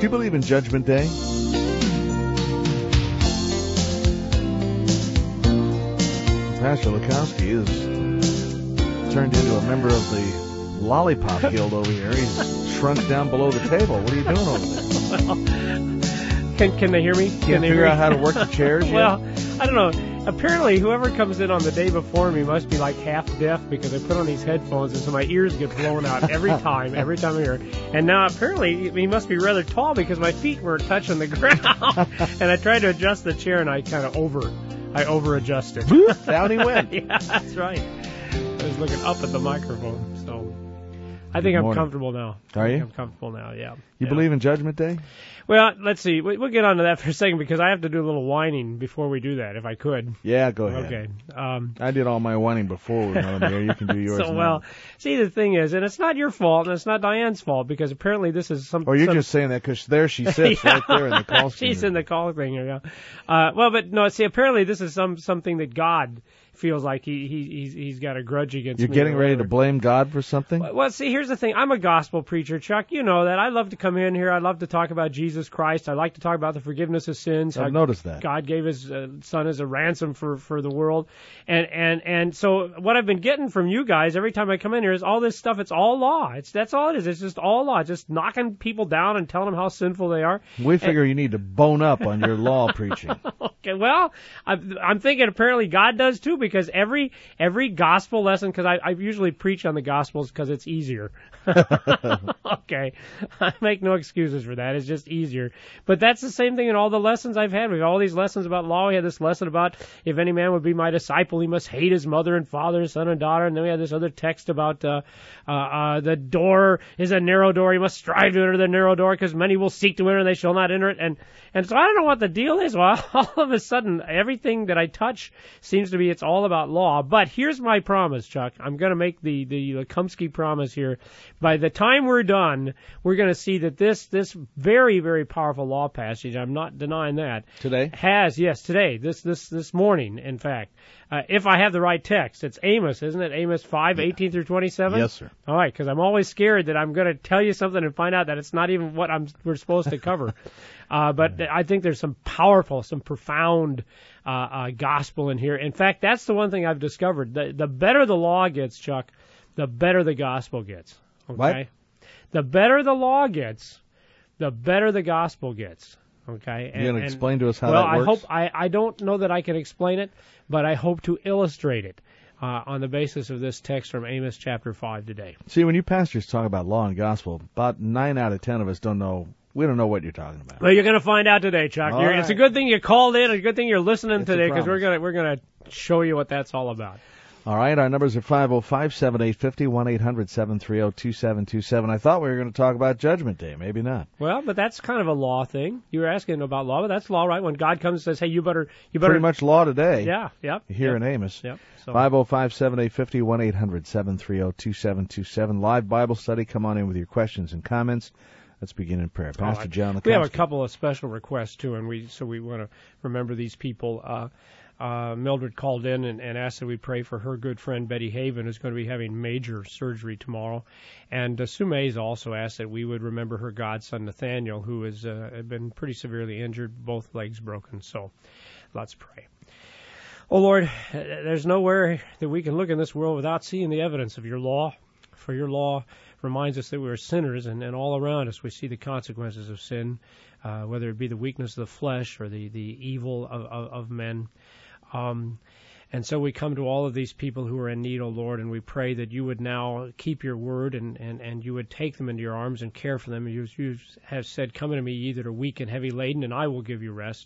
Do you believe in Judgment Day? Pastor Lukowski is turned into a member of the Lollipop Guild over here. He's shrunk down below the table. What are you doing over there? Well, can they hear me? Can't figure out how to work the chairs yet? Well, I don't know. Apparently, whoever comes in on the day before me must be like half deaf because I put on these headphones and so my ears get blown out every time I hear it. And now apparently he must be rather tall because my feet were touching the ground. And I tried to adjust the chair and I kind of over-adjusted. Down he went. Yeah, that's right. I was looking up at the microphone, so I think I'm comfortable now. Are you? I'm comfortable now, yeah. You believe in Judgment Day? Well, let's see. We'll get on to that for a second because I have to do a little whining before we do that, if I could. Yeah, go ahead. Okay. I did all my whining before we went on there. You can do yours now. Well, see, the thing is, and it's not your fault, and it's not Diane's fault, because apparently this is some... Or you're just saying that because there she sits right there in the call screen. She's in the call thing, yeah. Well, but no, see, apparently this is something that God feels like he's got a grudge against me. You're getting ready to blame God for something? Well, see, here's the thing. I'm a gospel preacher, Chuck. You know that. I love to come in here. I love to talk about Jesus Christ. I like to talk about the forgiveness of sins. I've noticed that. God gave his son as a ransom for the world. And so what I've been getting from you guys every time I come in here is all this stuff. It's all law. That's all it is. It's just all law. Just knocking people down and telling them how sinful they are. We figure you need to bone up on your law preaching. Okay, well, I'm thinking apparently God does too, because every gospel lesson, because I usually preach on the gospels because it's easier. Okay, I make no excuses for that. It's just easier. But that's the same thing in all the lessons I've had. We have all these lessons about law. We had this lesson about if any man would be my disciple, he must hate his mother and father, son and daughter. And then we had this other text about the door is a narrow door. You must strive to enter the narrow door because many will seek to enter and they shall not enter it. And so I don't know what the deal is. Well, all of a sudden, everything that I touch seems to be it's all about law. But here's my promise, Chuck. I'm going to make the Lukowski promise here. By the time we're done, we're going to see that this very, very powerful law passage, I'm not denying that. Today? Today. This morning, in fact. If I have the right text. It's Amos, isn't it? Amos 5:18 through 27? Yes, sir. All right, because I'm always scared that I'm going to tell you something and find out that it's not even what we're supposed to cover. But I think there's some powerful, some profound gospel in here. In fact, that's the one thing I've discovered. The better the law gets, Chuck, the better the gospel gets. Okay? What? The better the law gets, the better the gospel gets. Okay? You're going to explain to us how that works? I don't know that I can explain it, but I hope to illustrate it on the basis of this text from Amos chapter 5 today. See, when you pastors talk about law and gospel, about 9 out of 10 of us don't know. We don't know what you're talking about. Well, you're going to find out today, Chuck. Right. It's a good thing you called in. It's a good thing you're listening today because we're promise. going to show you what that's all about. All right, our numbers are 505-7850, 1-800-730-2727. I thought we were going to talk about Judgment Day. Maybe not. Well, but that's kind of a law thing. You were asking about law, but that's law, right? When God comes and says, hey, you better... Pretty much law today. Yeah, yep. Here in Amos. Yep. So. 505-7850, 1-800-730-2727. Live Bible study. Come on in with your questions and comments. Let's begin in prayer. Pastor John Lukowski. We have a couple of special requests, too, and we want to remember these people. Mildred called in and asked that we pray for her good friend Betty Haven, who's going to be having major surgery tomorrow. And Sue Mays also asked that we would remember her godson Nathaniel, who has been pretty severely injured, both legs broken. So let's pray. Oh, Lord, there's nowhere that we can look in this world without seeing the evidence of your law. For your law reminds us that we are sinners, and all around us we see the consequences of sin, whether it be the weakness of the flesh or the evil of men. And so we come to all of these people who are in need, O Lord, and we pray that you would now keep your word and you would take them into your arms and care for them. You have said, come unto me, ye that are weak and heavy laden, and I will give you rest.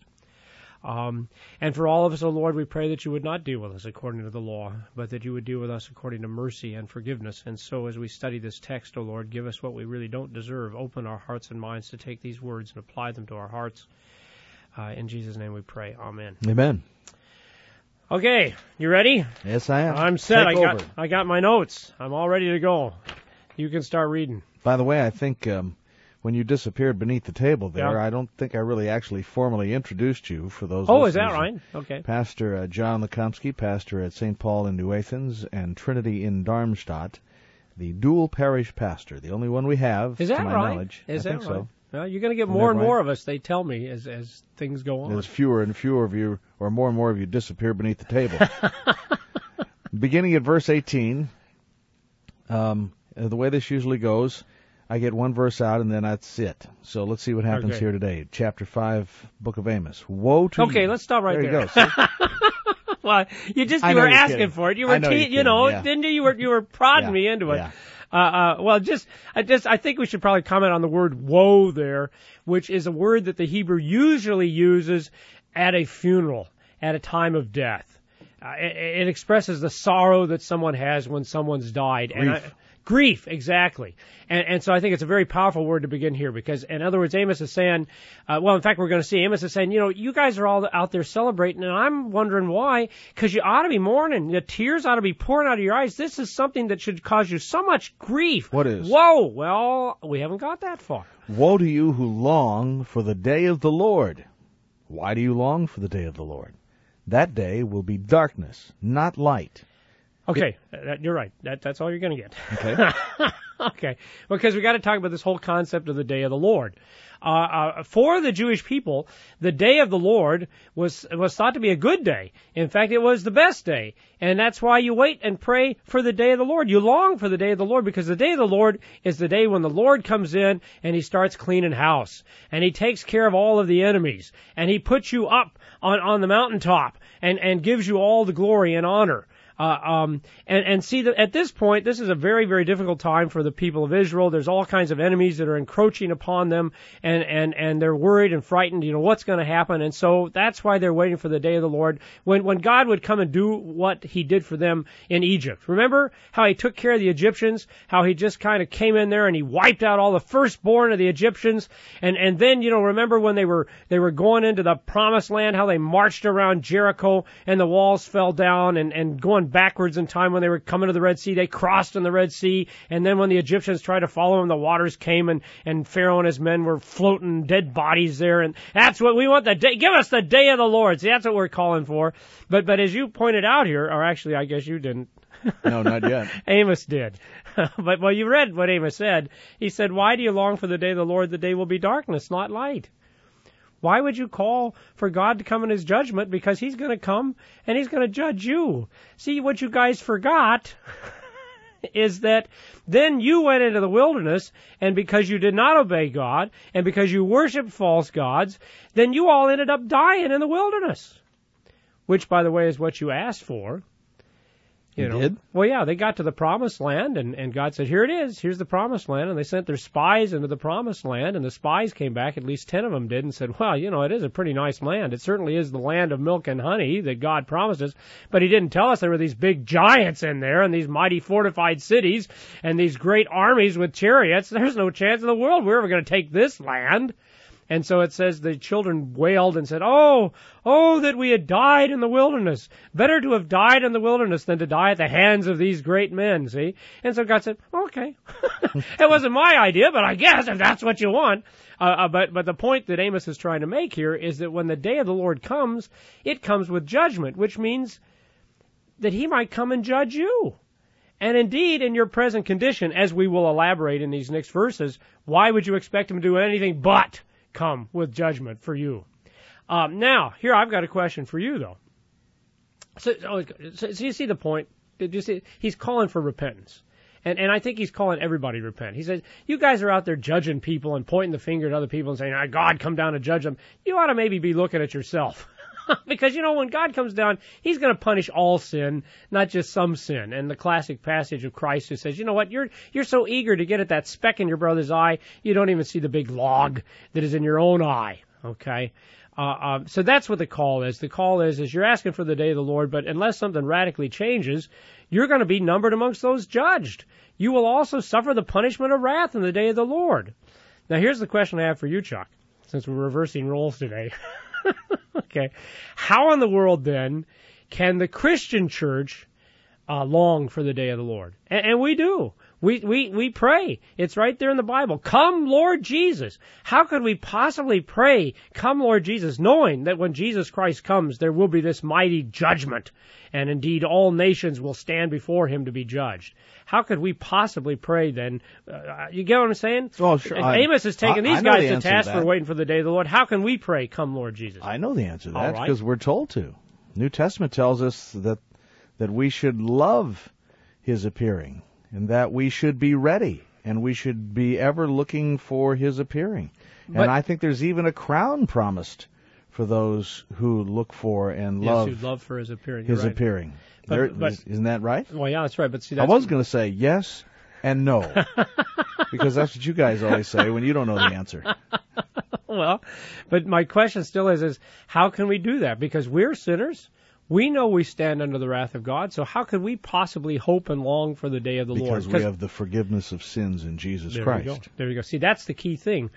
And for all of us, O Lord, we pray that you would not deal with us according to the law, but that you would deal with us according to mercy and forgiveness. And so as we study this text, O Lord, give us what we really don't deserve. Open our hearts and minds to take these words and apply them to our hearts. In Jesus' name we pray. Amen. Amen. Okay, you ready? Yes, I am. I'm set. Take over. I got my notes. I'm all ready to go. You can start reading. By the way, I think when you disappeared beneath the table there, Yeah. I don't think I really actually formally introduced you for those Oh, is listeners. that right? Okay. Pastor John Lukowski, pastor at St. Paul in New Athens and Trinity in Darmstadt, the dual parish pastor, the only one we have, Is that to my right? knowledge. Is I that think right? so. Well, you're going to get Isn't more that and right? more of us, they tell me, as things go on. There's fewer and fewer of you, or more and more of you disappear beneath the table. Beginning at verse 18, the way this usually goes, I get one verse out and then that's it. So let's see what happens Okay. here today. Chapter 5, Book of Amos. Woe to you. Okay, let's stop right there. there. You go. See? Well, you I know were you're asking kidding. for it. You I were, know you're you know, kidding, yeah. didn't you? You were prodding Yeah, me into it. yeah. Well, I think we should probably comment on the word woe there, which is a word that the Hebrew usually uses at a funeral, at a time of death. It expresses the sorrow that someone has when someone's died. Grief, exactly. And so I think it's a very powerful word to begin here because, in other words, Amos is saying, in fact, we're going to see Amos is saying, you guys are all out there celebrating, and I'm wondering why, because you ought to be mourning. The tears ought to be pouring out of your eyes. This is something that should cause you so much grief. What is? Whoa, well, we haven't got that far. Woe to you who long for the day of the Lord. Why do you long for the day of the Lord? That day will be darkness, not light. Okay, you're right. That's all you're going to get. Okay. Okay, because we got to talk about this whole concept of the day of the Lord. For the Jewish people, the day of the Lord was thought to be a good day. In fact, it was the best day, and that's why you wait and pray for the day of the Lord. You long for the day of the Lord because the day of the Lord is the day when the Lord comes in and He starts cleaning house, and He takes care of all of the enemies, and He puts you up on the mountaintop and gives you all the glory and honor. And see that at this point, this is a very, very difficult time for the people of Israel. There's all kinds of enemies that are encroaching upon them, and they're worried and frightened, what's going to happen. And so that's why they're waiting for the day of the Lord, when God would come and do what He did for them in Egypt. Remember how He took care of the Egyptians, how He just kind of came in there and He wiped out all the firstborn of the Egyptians. And then, remember when they were going into the promised land, how they marched around Jericho and the walls fell down, and going backwards in time when they were coming to the Red Sea, they crossed in the Red Sea, and then when the Egyptians tried to follow them, the waters came, and Pharaoh and his men were floating dead bodies there, and that's what we want, the day. Give us the day of the Lord. See, that's what we're calling for. But as you pointed out here, or actually I guess you didn't. No, not yet. Amos did. But you read what Amos said. He said, why do you long for the day of the Lord? The day will be darkness, not light. Why would you call for God to come in His judgment? Because He's going to come and He's going to judge you. See, what you guys forgot is that then you went into the wilderness, and because you did not obey God, and because you worshiped false gods, then you all ended up dying in the wilderness. Which, by the way, is what you asked for. You did? Well, yeah, they got to the promised land, and God said, here it is, here's the promised land, and they sent their spies into the promised land, and the spies came back, at least 10 of them did, and said, well, it is a pretty nice land. It certainly is the land of milk and honey that God promised us, but He didn't tell us there were these big giants in there, and these mighty fortified cities, and these great armies with chariots. There's no chance in the world we're ever going to take this land. And so it says the children wailed and said, oh, that we had died in the wilderness. Better to have died in the wilderness than to die at the hands of these great men, see? And so God said, okay. It wasn't my idea, but I guess if that's what you want. But the point that Amos is trying to make here is that when the day of the Lord comes, it comes with judgment, which means that He might come and judge you. And indeed, in your present condition, as we will elaborate in these next verses, why would you expect Him to do anything but come with judgment for you? Now, here I've got a question for you, though. So you see the point? Did you see? He's calling for repentance. And I think he's calling everybody to repent. He says, you guys are out there judging people and pointing the finger at other people and saying, God, come down and judge them. You ought to maybe be looking at yourself. Because, when God comes down, He's going to punish all sin, not just some sin. And the classic passage of Christ who says, you know what, you're so eager to get at that speck in your brother's eye, you don't even see the big log that is in your own eye. Okay? So that's what the call is. The call is you're asking for the day of the Lord, but unless something radically changes, you're going to be numbered amongst those judged. You will also suffer the punishment of wrath in the day of the Lord. Now, here's the question I have for you, Chuck, since we're reversing roles today. Okay. How in the world, then, can the Christian church long for the day of the Lord? And we do. We pray. It's right there in the Bible. Come, Lord Jesus. How could we possibly pray, come, Lord Jesus, knowing that when Jesus Christ comes, there will be this mighty judgment, and indeed all nations will stand before him to be judged? How could we possibly pray then? You get what I'm saying? Well, sure. Amos has taken these know guys the to answer task to that. for waiting for the day of the Lord. How can we pray, come, Lord Jesus? I know the answer to All that right. because we're told to. New Testament tells us that we should love his appearing and that we should be ready and we should be ever looking for his appearing. But- and I think there's even a crown promised for those who look for and Yes, who'd love for his appearing. You're his right. appearing. But- Isn't that right? Well, yeah, that's right. But see, I that's was going to say yes and no because that's what you guys always say when you don't know the answer. well, but my question still is how can we do that? Because we're sinners. We know we stand under the wrath of God. So how could we possibly hope and long for the day of the Lord? Because we have the forgiveness of sins in Jesus there Christ. You go. There you go. See, that's the key thing.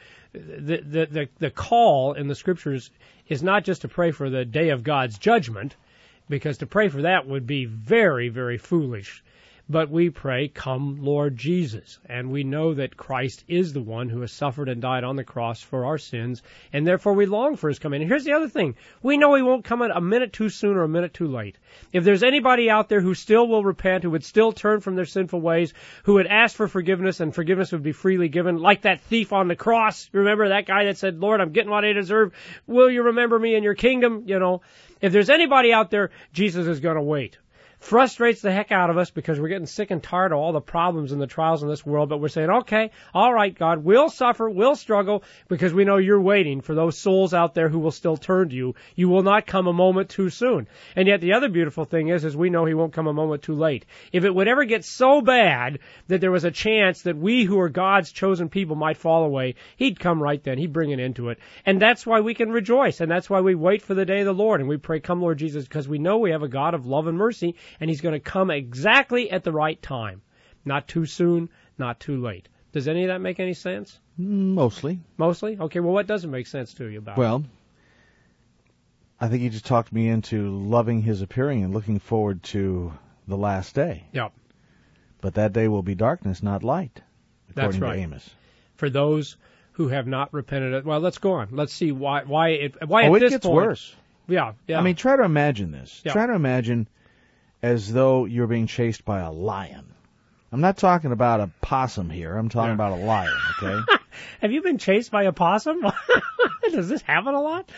The call in the Scriptures is not just to pray for the day of God's judgment, because to pray for that would be very, very foolish. But we pray, come, Lord Jesus. And we know that Christ is the one who has suffered and died on the cross for our sins, and therefore we long for his coming. And here's the other thing. We know he won't come a minute too soon or a minute too late. If there's anybody out there who still will repent, who would still turn from their sinful ways, who would ask for forgiveness, and forgiveness would be freely given, like that thief on the cross. Remember that guy that said, Lord, I'm getting what I deserve. Will you remember me in your kingdom? You know, if there's anybody out there, Jesus is going to wait. Frustrates the heck out of us because we're getting sick and tired of all the problems and the trials in this world, but we're saying, okay, all right, God, we'll suffer, we'll struggle, because we know you're waiting for those souls out there who will still turn to you. You will not come a moment too soon. And yet the other beautiful thing is we know he won't come a moment too late. If it would ever get so bad that there was a chance that we who are God's chosen people might fall away, he'd come right then. He'd bring an end to it. And that's why we can rejoice, and that's why we wait for the day of the Lord, and we pray, come, Lord Jesus, because we know we have a God of love and mercy, and he's going to come exactly at the right time. Not too soon, not too late. Does any of that make any sense? Mostly. Mostly? Okay, well, what doesn't make sense to you about it? Well, I think you just talked me into loving his appearing and looking forward to the last day. Yep. But that day will be darkness, not light, according That's right. to Amos. For those who have not repented. Well, let's go on. Let's see why at it this gets point. worse. Yeah. I mean, try to imagine this. Yeah. Try to imagine as though you're being chased by a lion. I'm not talking about a possum here. I'm talking about a lion, okay? Have you been chased by a possum? Does this happen a lot?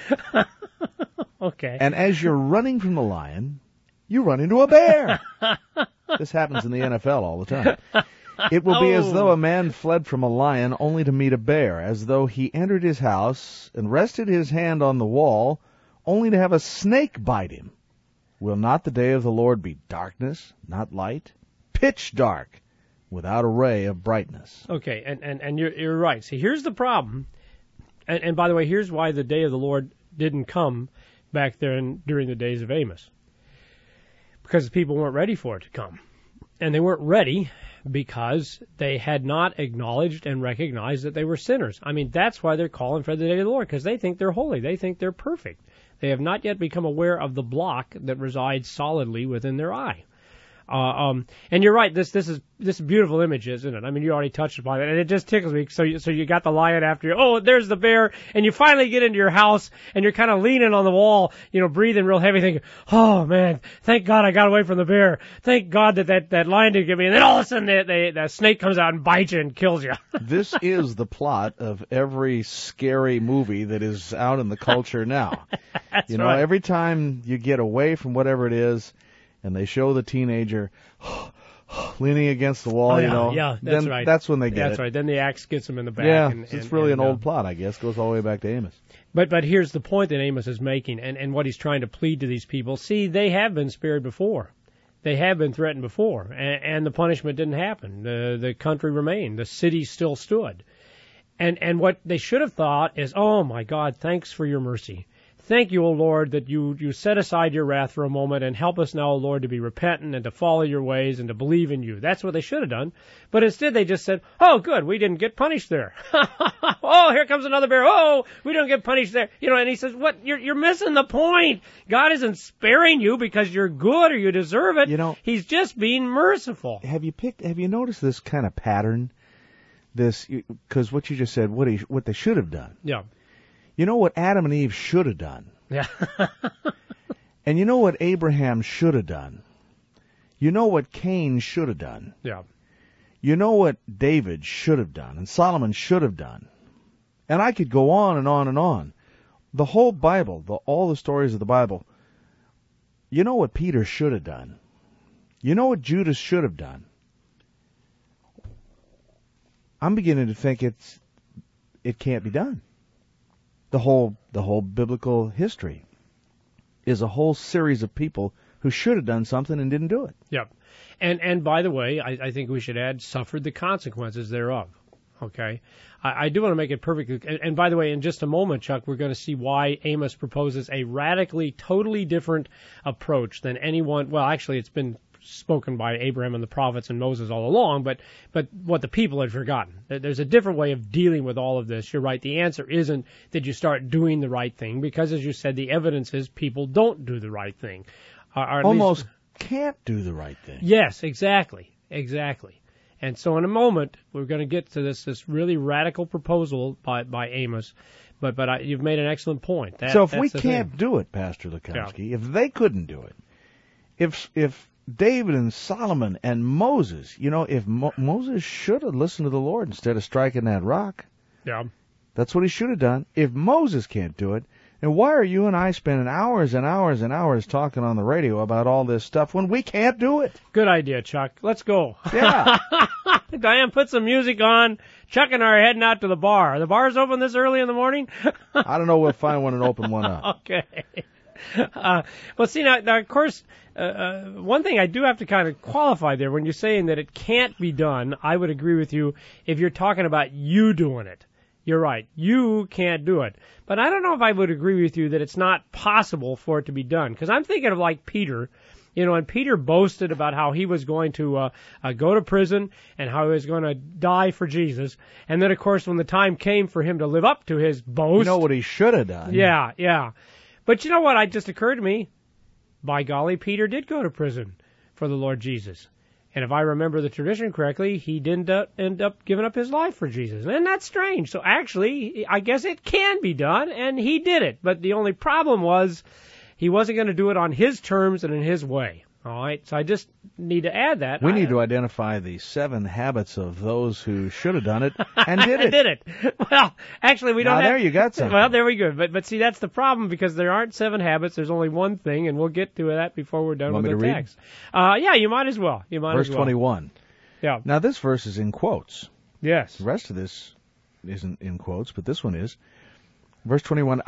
Okay. And as you're running from the lion, you run into a bear. This happens in the NFL all the time. It will be as though a man fled from a lion only to meet a bear, as though he entered his house and rested his hand on the wall only to have a snake bite him. Will not the day of the Lord be darkness, not light? Pitch dark, without a ray of brightness. Okay, and you're right. See, here's the problem. And by the way, here's why the day of the Lord didn't come back then during the days of Amos. Because the people weren't ready for it to come. And they weren't ready because they had not acknowledged and recognized that they were sinners. I mean, that's why they're calling for the day of the Lord, because they think they're holy. They think they're perfect. They have not yet become aware of the block that resides solidly within their eye. And you're right. This is a beautiful image, isn't it? I mean, you already touched upon it, and it just tickles me. So you got the lion after you. Oh, there's the bear, and you finally get into your house, and you're kind of leaning on the wall, breathing real heavy, thinking, "Oh man, thank God I got away from the bear. Thank God that lion didn't get me." And then all of a sudden, the snake comes out and bites you and kills you. This is the plot of every scary movie that is out in the culture now. That's right. Every time you get away from whatever it is, and they show the teenager leaning against the wall, Yeah, that's then right. That's when they get it. That's right. Then the axe gets him in the back. Yeah, and it's really and, an old plot, I guess. Goes all the way back to Amos. But here's the point that Amos is making, and what he's trying to plead to these people. See, they have been spared before. They have been threatened before, and the punishment didn't happen. The country remained. The city still stood. And what they should have thought is, oh, my God, thanks for your mercy. Thank you, O Lord, that you set aside your wrath for a moment and help us now, O Lord, to be repentant and to follow your ways and to believe in you. That's what they should have done. But instead they just said, oh, good, we didn't get punished there. Oh, here comes another bear. Oh, we don't get punished there. And he says, what? You're missing the point. God isn't sparing you because you're good or you deserve it. He's just being merciful. Have you noticed this kind of pattern? Because what you just said, what they should have done. Yeah. You know what Adam and Eve should have done? Yeah. And you know what Abraham should have done? You know what Cain should have done? Yeah. You know what David should have done and Solomon should have done? And I could go on and on and on. The whole Bible, all the stories of the Bible, you know what Peter should have done? You know what Judas should have done? I'm beginning to think it can't be done. The whole biblical history is a whole series of people who should have done something and didn't do it. Yep. And by the way, I think we should add suffered the consequences thereof. Okay? I do want to make it perfectly. And by the way, in just a moment, Chuck, we're going to see why Amos proposes a radically, totally different approach than anyone. Well, actually, it's been spoken by Abraham and the prophets and Moses all along, but what the people had forgotten. There's a different way of dealing with all of this. You're right. The answer isn't that you start doing the right thing, because, as you said, the evidence is people don't do the right thing. Almost can't do the right thing. Yes, exactly. And so in a moment, we're going to get to this really radical proposal by Amos. But you've made an excellent point. So if we can't do it, Pastor Lukowski, if they couldn't do it, if David and Solomon and Moses, if Moses should have listened to the Lord instead of striking that rock. Yeah. That's what he should have done. If Moses can't do it, then why are you and I spending hours and hours and hours talking on the radio about all this stuff when we can't do it? Good idea, Chuck. Let's go. Yeah. Diane, put some music on. Chuck and I are heading out to the bar. Are the bars open this early in the morning? I don't know. We'll find one and open one up. Okay. Well, see, now, of course, one thing I do have to kind of qualify there. When you're saying that it can't be done, I would agree with you if you're talking about you doing it. You're right. You can't do it. But I don't know if I would agree with you that it's not possible for it to be done. Because I'm thinking of like Peter. And Peter boasted about how he was going to go to prison and how he was going to die for Jesus. And then, of course, when the time came for him to live up to his boast. You know what he should have done. Yeah. But you know what? It just occurred to me. By golly, Peter did go to prison for the Lord Jesus. And if I remember the tradition correctly, he didn't end up giving up his life for Jesus. And that's strange. So actually, I guess it can be done, and he did it. But the only problem was he wasn't going to do it on his terms and in his way. All right, so I just need to add that. We need to identify the 7 habits of those who should have done it and did it. Did it. Well, actually, we don't have... there you got something. Well, there we go. But see, that's the problem, because there aren't 7 habits. There's only one thing, and we'll get to that before we're done with the text. Yeah, you might as well. Verse 21. Yeah. Now, this verse is in quotes. Yes. The rest of this isn't in quotes, but this one is. Verse 21,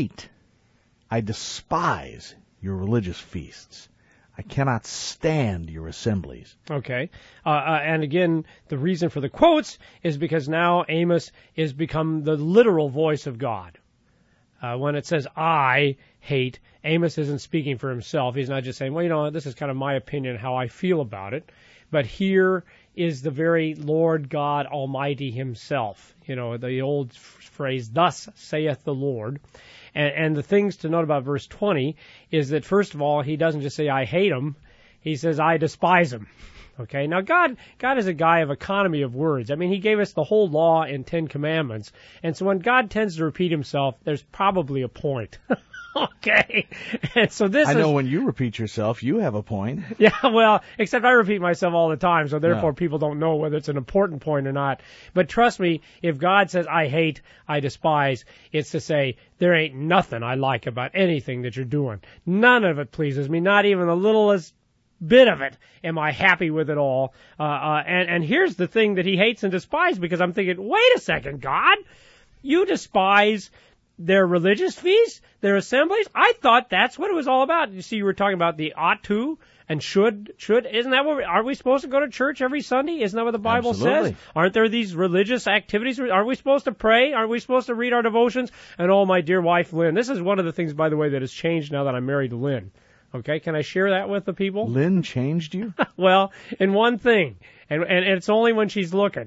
I despise your religious feasts. I cannot stand your assemblies. Okay. And again, the reason for the quotes is because now Amos is become the literal voice of God. When it says, I hate, Amos isn't speaking for himself. He's not just saying, well, this is kind of my opinion, how I feel about it. But here is the very Lord God Almighty himself. The old phrase, thus saith the Lord. And the things to note about verse 20 is that, first of all, he doesn't just say, I hate him. He says, I despise him. Okay, now God is a guy of economy of words. I mean, he gave us the whole law and 10 commandments. And so when God tends to repeat himself, there's probably a point. Okay. And so I know when you repeat yourself, you have a point. Yeah, well, except I repeat myself all the time, so therefore people don't know whether it's an important point or not. But trust me, if God says, I hate, I despise, it's to say, there ain't nothing I like about anything that you're doing. None of it pleases me, not even the littlest bit of it am I happy with it all. And here's the thing that he hates and despises, because I'm thinking, wait a second, God, you despise their religious feasts, their assemblies? I thought that's what it was all about. You see, you were talking about the ought to And isn't that are we supposed to go to church every Sunday? Isn't that what the Bible Absolutely. says? Aren't there these religious activities? Are we supposed to pray? Are we supposed to read our devotions? And oh, my dear wife, Lynn, this is one of the things, by the way, that has changed now that I'm married to Lynn. Okay, can I share that with the people? Lynn changed you? Well, in one thing, and it's only when she's looking.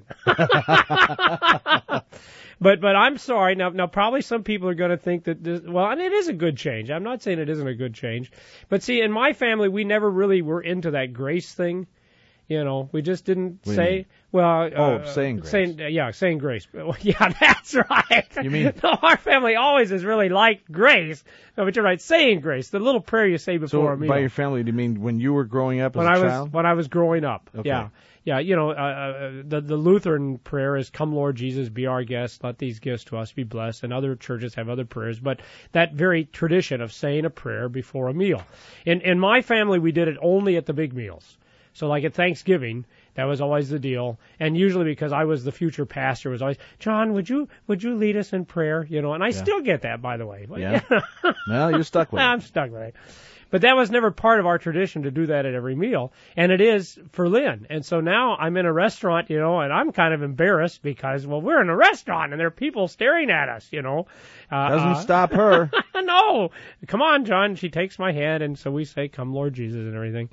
But I'm sorry. Now probably some people are going to think that and it is a good change. I'm not saying it isn't a good change. But see, in my family, we never really were into that grace thing. We just didn't say, saying grace. Saying grace. Yeah, that's right. You mean? No, our family always has really liked grace. No, but you're right, saying grace, the little prayer you say before a meal. By your family, do you mean when you were growing up as a child? When I was growing up, okay. yeah. Yeah, the Lutheran prayer is, "Come, Lord Jesus, be our guest. Let these gifts to us be blessed." And other churches have other prayers, but that very tradition of saying a prayer before a meal. In my family, we did it only at the big meals. So like at Thanksgiving, that was always the deal. And usually because I was the future pastor, was always, "John, would you lead us in prayer?" And I still get that, by the way. Yeah. Well, you're stuck with it. I'm stuck with it. But that was never part of our tradition to do that at every meal. And it is for Lynn. And so now I'm in a restaurant, and I'm kind of embarrassed because, we're in a restaurant and there are people staring at us, Doesn't stop her. No. Come on, John. She takes my hand, and so we say, "Come, Lord Jesus," and everything.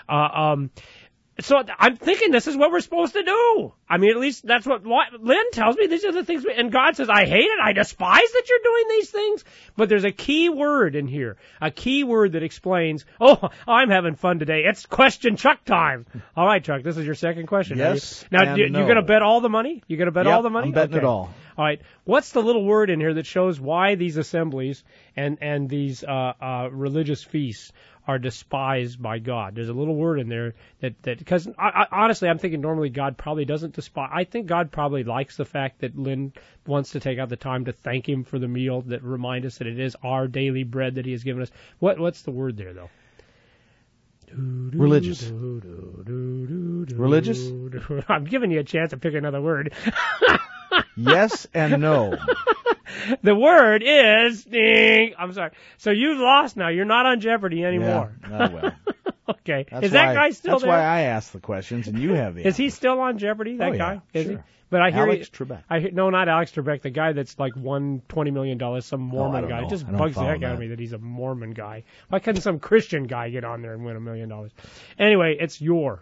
So I'm thinking this is what we're supposed to do. I mean, at least that's what Lynn tells me. These are the things, and God says, "I hate it. I despise that you're doing these things." But there's a key word in here, a key word that explains, I'm having fun today. It's question Chuck time. All right, Chuck, this is your second question. Yes. Now, you're going to bet all the money? You're going to bet all the money? I'm betting it all. All right. What's the little word in here that shows why these assemblies and these religious feasts are despised by God? There's a little word in there that because honestly, I'm thinking normally God probably doesn't despise. I think God probably likes the fact that Lynn wants to take out the time to thank Him for the meal, that remind us that it is our daily bread that He has given us. What's the word there though? Religious. Religious? I'm giving you a chance to pick another word. Yes and no. The word is ding. I'm sorry. So you've lost now. You're not on Jeopardy anymore. Yeah. Oh, well. Okay. Is that guy still there? That's why I ask the questions and you have the Is he still on Jeopardy, that guy? Yeah, is sure. he? But I hear Alex Trebek. No, not Alex Trebek. The guy that's like won $20 million, some Mormon guy. know. It just I don't bugs the follow heck out of that. me that he's a Mormon guy. Why couldn't some Christian guy get on there and win $1 million? Anyway, it's your.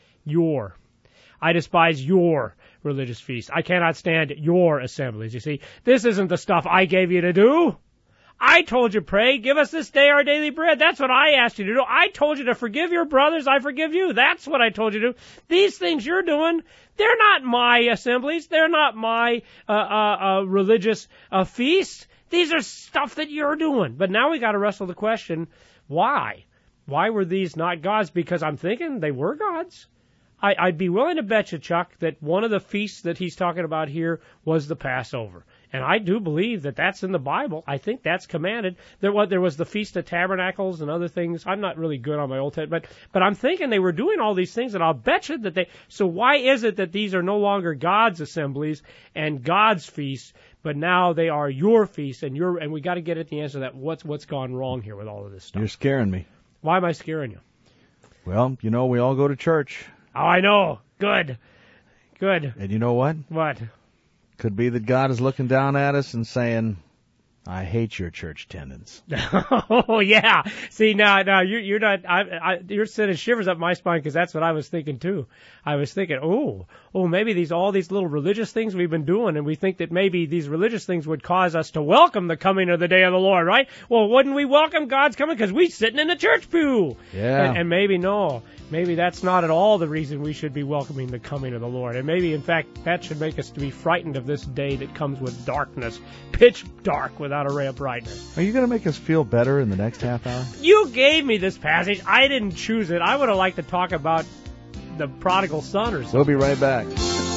I despise your religious feast. I cannot stand your assemblies. You see, this isn't the stuff I gave you to do. I told you, pray, give us this day our daily bread. That's what I asked you to do. I told you to forgive your brothers. I forgive you. That's what I told you to do. These things you're doing, they're not my assemblies. They're not my religious feasts. These are stuff that you're doing. But now we got to wrestle the question, why? Why were these not God's? Because I'm thinking they were God's. I'd be willing to bet you, Chuck, that one of the feasts that he's talking about here was the Passover. And I do believe that that's in the Bible. I think that's commanded. There was the Feast of Tabernacles and other things. I'm not really good on my Old Testament, but I'm thinking they were doing all these things, and I'll bet you that so why is it that these are no longer God's assemblies and God's feasts, but now they are your feasts, and we got to get at the answer to that. What's gone wrong here with all of this stuff? You're scaring me. Why am I scaring you? Well, we all go to church. Oh, I know. Good. And you know what? What? Could be that God is looking down at us and saying, "I hate your church attendance." Oh yeah. See now you're not. You're sending shivers up my spine because that's what I was thinking too. I was thinking, maybe all these little religious things we've been doing, and we think that maybe these religious things would cause us to welcome the coming of the day of the Lord, right? Well, wouldn't we welcome God's coming because we sitting in the church pew? Yeah. And maybe no. Maybe that's not at all the reason we should be welcoming the coming of the Lord. And maybe, in fact, that should make us to be frightened of this day that comes with darkness, pitch dark without a ray of brightness. Are you going to make us feel better in the next half hour? You gave me this passage. I didn't choose it. I would have liked to talk about the prodigal son or something. We'll be right back.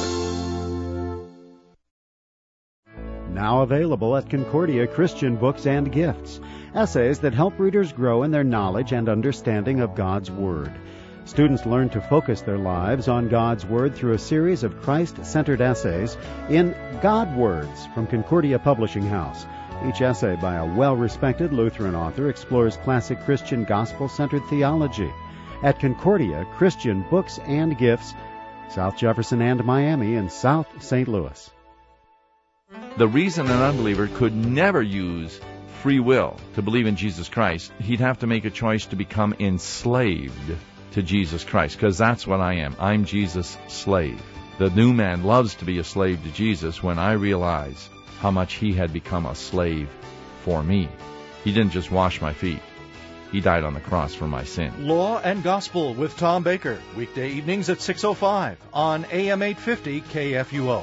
Now available at Concordia Christian Books and Gifts. Essays that help readers grow in their knowledge and understanding of God's Word. Students learn to focus their lives on God's Word through a series of Christ-centered essays in God Words from Concordia Publishing House. Each essay by a well-respected Lutheran author explores classic Christian gospel-centered theology. at Concordia Christian Books and Gifts, South Jefferson and Miami, and South St. Louis. The reason an unbeliever could never use free will to believe in Jesus Christ, he'd have to make a choice to become enslaved to Jesus Christ, because that's what I am. I'm Jesus' slave. The new man loves to be a slave to Jesus when I realize how much he had become a slave for me. He didn't just wash my feet. He died on the cross for my sin. Law and Gospel with Tom Baker, weekday evenings at 6:05 on AM 850 KFUO.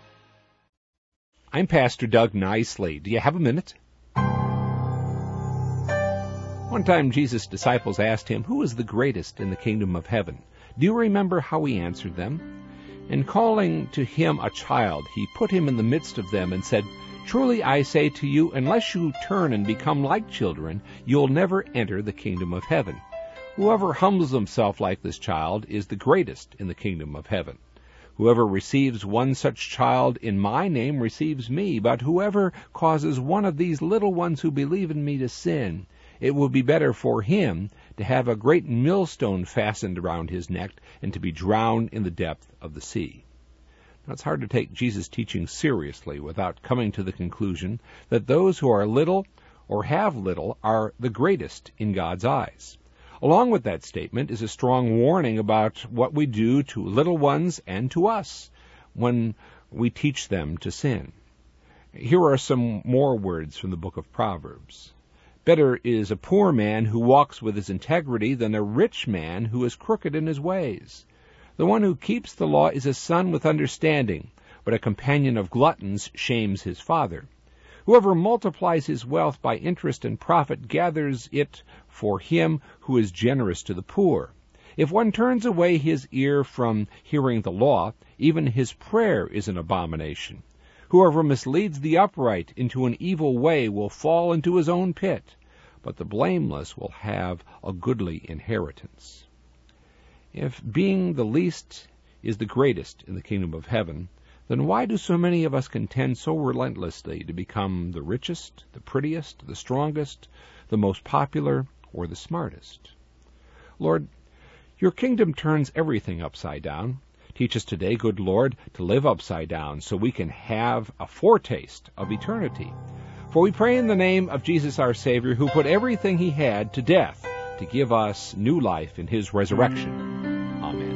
I'm Pastor Doug Nicely. Do you have a minute? One time Jesus' disciples asked him, "Who is the greatest in the kingdom of heaven?" Do you remember how he answered them? And calling to him a child, he put him in the midst of them and said, "Truly I say to you, unless you turn and become like children, you'll never enter the kingdom of heaven. Whoever humbles himself like this child is the greatest in the kingdom of heaven. Whoever receives one such child in my name receives me, but whoever causes one of these little ones who believe in me to sin, it will be better for him to have a great millstone fastened around his neck and to be drowned in the depth of the sea." Now, it's hard to take Jesus' teaching seriously without coming to the conclusion that those who are little or have little are the greatest in God's eyes. Along with that statement is a strong warning about what we do to little ones and to us when we teach them to sin. Here are some more words from the book of Proverbs. "Better is a poor man who walks with his integrity than a rich man who is crooked in his ways. The one who keeps the law is a son with understanding, but a companion of gluttons shames his father. Whoever multiplies his wealth by interest and profit gathers it for him who is generous to the poor. If one turns away his ear from hearing the law, even his prayer is an abomination. Whoever misleads the upright into an evil way will fall into his own pit, but the blameless will have a goodly inheritance." If being the least is the greatest in the kingdom of heaven, then why do so many of us contend so relentlessly to become the richest, the prettiest, the strongest, the most popular, or the smartest? Lord, your kingdom turns everything upside down. Teach us today, good Lord, to live upside down so we can have a foretaste of eternity. For we pray in the name of Jesus our Savior, who put everything he had to death to give us new life in his resurrection. Amen.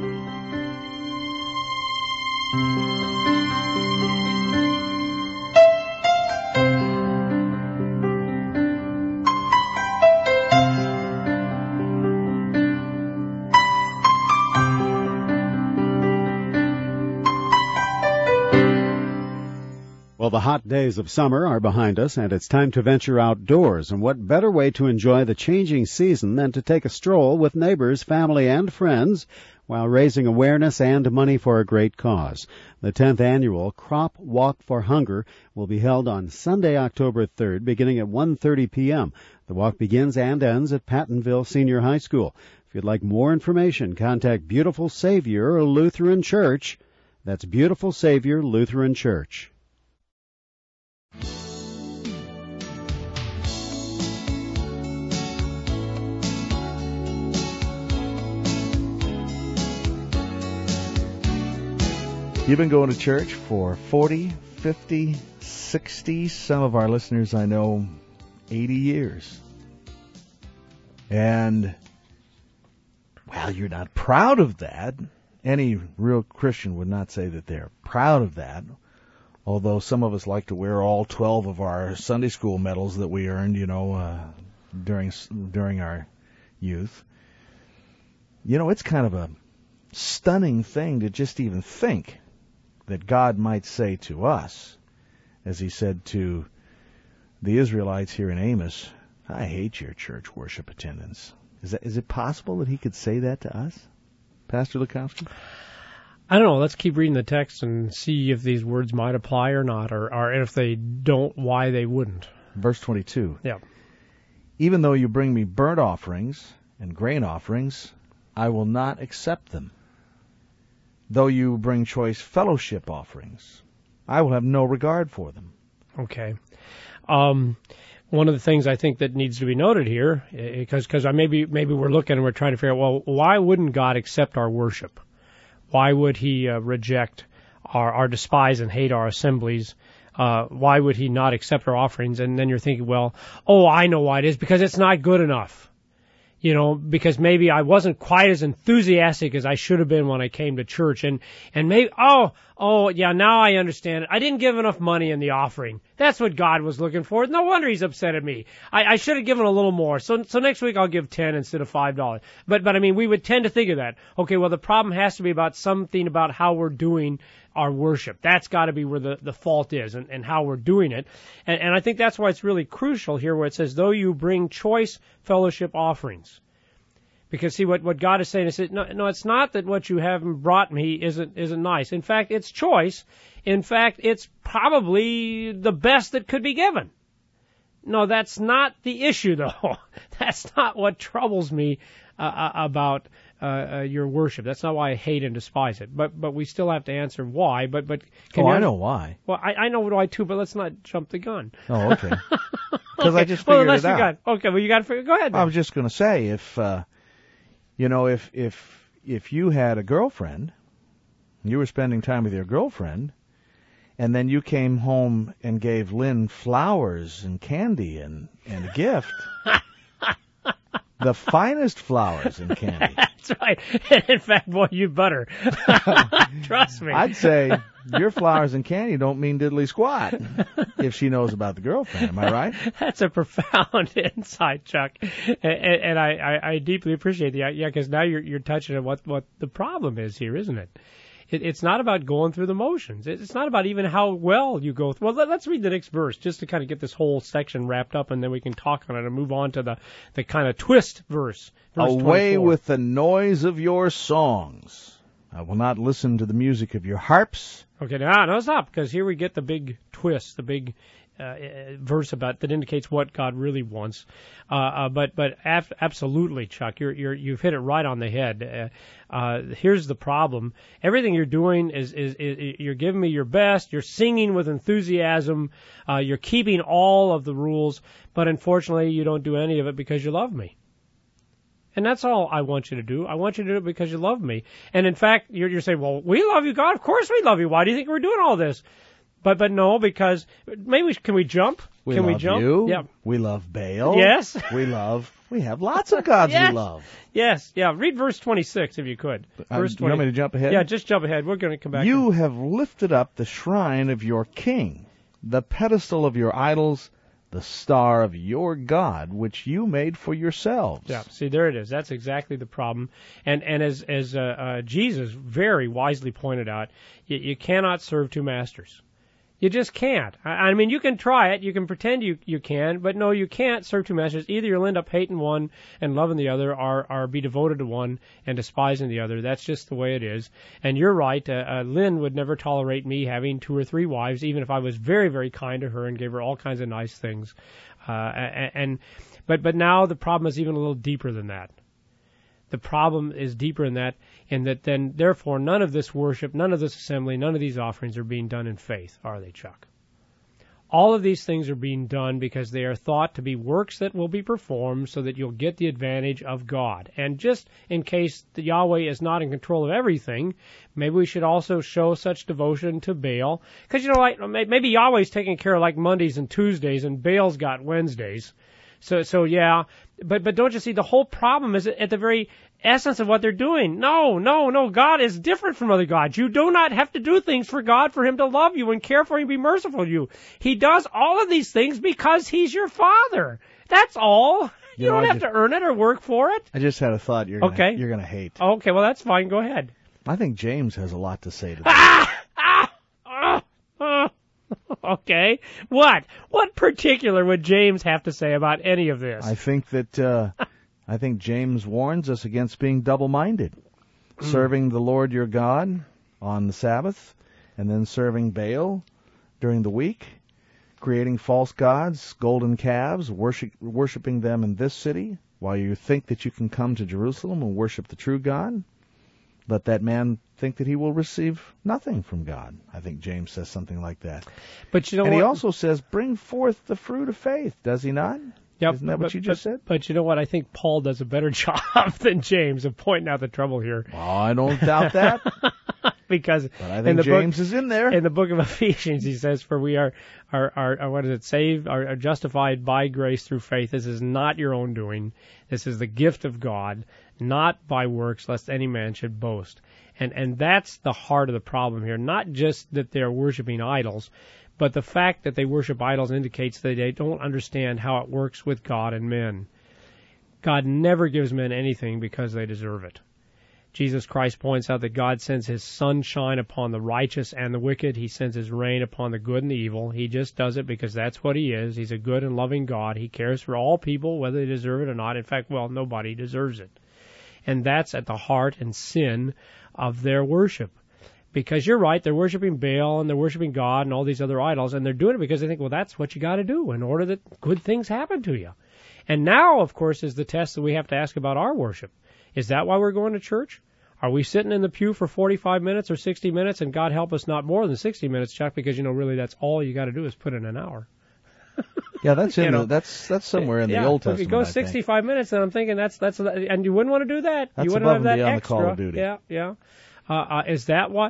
Well, the hot days of summer are behind us, and it's time to venture outdoors. And what better way to enjoy the changing season than to take a stroll with neighbors, family, and friends while raising awareness and money for a great cause. The 10th annual Crop Walk for Hunger will be held on Sunday, October 3rd, beginning at 1:30 p.m. The walk begins and ends at Pattonville Senior High School. If you'd like more information, contact Beautiful Savior Lutheran Church. That's Beautiful Savior Lutheran Church. You've been going to church for 40, 50, 60, some of our listeners I know 80 years. And, well, you're not proud of that. Any real Christian would not say that they're proud of that, although some of us like to wear all 12 of our Sunday school medals that we earned, during our youth. You know, it's kind of a stunning thing to just even think that God might say to us, as he said to the Israelites here in Amos, "I hate your church worship attendance." Is it possible that he could say that to us, Pastor Lukowski? I don't know. Let's keep reading the text and see if these words might apply or not, or if they don't, why they wouldn't. Verse 22. Yeah. "Even though you bring me burnt offerings and grain offerings, I will not accept them. Though you bring choice fellowship offerings, I will have no regard for them." Okay. one of the things I think that needs to be noted here, because maybe we're looking and we're trying to figure out, well, why wouldn't God accept our worship? Why would He reject our despise and hate our assemblies? Why would He not accept our offerings? And then you're thinking, well, I know why it is, because it's not good enough. Because maybe I wasn't quite as enthusiastic as I should have been when I came to church. And maybe, yeah, now I understand it. I didn't give enough money in the offering. That's what God was looking for. No wonder He's upset at me. I should have given a little more. So next week I'll give 10 instead of $5. But I mean, we would tend to think of that. Okay, well, the problem has to be about something about how we're doing our worship. That's got to be where the fault is and how we're doing it. And I think that's why it's really crucial here where it says, though you bring choice fellowship offerings. Because see what God is saying is, no, it's not that what you have brought me isn't nice. In fact, it's choice. In fact, it's probably the best that could be given. No, that's not the issue, though. That's not what troubles me about your worship. That's not why I hate and despise it. But we still have to answer why. But I know why. Well, I know why too. But let's not jump the gun. Oh, okay. Because okay. I just figured it out. Okay, well you got to figure. Go ahead. Then. I was just going to say if you had a girlfriend, you were spending time with your girlfriend, and then you came home and gave Lynn flowers and candy and a gift. The finest flowers and candy. That's right. In fact, boy, you butter. Trust me. I'd say your flowers and candy don't mean diddly squat if she knows about the girlfriend. Am I right? That's a profound insight, Chuck, and I deeply appreciate that. Yeah, because now you're touching on what the problem is here, isn't it? It's not about going through the motions. It's not about even how well you go through. Well, let's read the next verse just to kind of get this whole section wrapped up, and then we can talk on it and move on to the kind of twist verse. Away 24. with the noise of your songs. I will not listen to the music of your harps. Okay, no, stop, because here we get the big twist, the big verse about that indicates what God really wants. But absolutely, Chuck, you've hit it right on the head. Here's the problem: everything you're doing is you're giving me your best. You're singing with enthusiasm. You're keeping all of the rules, but unfortunately, you don't do any of it because you love me. And that's all I want you to do. I want you to do it because you love me. And in fact, you're saying, well, we love you, God. Of course we love you. Why do you think we're doing all this? But no, because maybe can we jump? Can we jump? You. Yeah. We love Baal. Yes. We have lots of gods yes. we love. Yes. Yeah. Read verse 26 if you could. Verse 20. You want me to jump ahead? Yeah, just jump ahead. We're going to come back. You have lifted up the shrine of your king, the pedestal of your idols, the star of your God, which you made for yourselves. Yeah, see, there it is. That's exactly the problem. And as Jesus very wisely pointed out, you cannot serve two masters. You just can't. I mean, you can try it. You can pretend you can, but no, you can't serve two masters. Either you'll end up hating one and loving the other, or be devoted to one and despising the other. That's just the way it is. And you're right. Lynn would never tolerate me having 2 or 3 wives, even if I was very, very kind to her and gave her all kinds of nice things. But now the problem is even a little deeper than that. The problem is deeper in that, then therefore none of this worship, none of this assembly, none of these offerings are being done in faith, are they, Chuck? All of these things are being done because they are thought to be works that will be performed so that you'll get the advantage of God. And just in case the Yahweh is not in control of everything, maybe we should also show such devotion to Baal. Because, like, maybe Yahweh's taking care of like Mondays and Tuesdays and Baal's got Wednesdays. So yeah, but don't you see, the whole problem is at the very essence of what they're doing. No, God is different from other gods. You do not have to do things for God for Him to love you and care for you and be merciful to you. He does all of these things because He's your Father. That's all. You don't have to earn it or work for it. I just had a thought you're gonna hate. Okay, well that's fine. Go ahead. I think James has a lot to say to that. Okay. What particular would James have to say about any of this? I think that James warns us against being double-minded, serving the Lord your God on the Sabbath, and then serving Baal during the week, creating false gods, golden calves, worshiping them in this city, while you think that you can come to Jerusalem and worship the true God. let that man think that he will receive nothing from God. I think James says something like that. But you know and what? he also says, bring forth the fruit of faith, does he not? Yep, Isn't that what you just said? But you know what? I think Paul does a better job than James of pointing out the trouble here. Oh, I don't doubt that. Because but I think James is in there. In the book of Ephesians, he says, "For we are what is it? Saved, are justified by grace through faith. This is not your own doing. This is the gift of God, not by works, lest any man should boast." And that's the heart of the problem here. Not just that they're worshiping idols, but the fact that they worship idols indicates that they don't understand how it works with God and men. God never gives men anything because they deserve it. Jesus Christ points out that God sends his sunshine upon the righteous and the wicked. He sends his rain upon the good and the evil. He just does it because that's what he is. He's a good and loving God. He cares for all people, whether they deserve it or not. In fact, nobody deserves it. And that's at the heart and sin of their worship. Because you're right, they're worshiping Baal and they're worshiping God and all these other idols, and they're doing it because they think, well, that's what you got to do in order that good things happen to you. And now, of course, is the test that we have to ask about our worship. Is that why we're going to church? Are we sitting in the pew for 45 minutes or 60 minutes, and God help us not more than 60 minutes, Chuck, because, really that's all you got to do is put in an hour. Yeah, that's that's somewhere in the Old Testament. If it goes 65 minutes, then I'm thinking that's and you wouldn't want to do that. That's you wouldn't above have and that beyond extra. the call of duty. Yeah. Is that why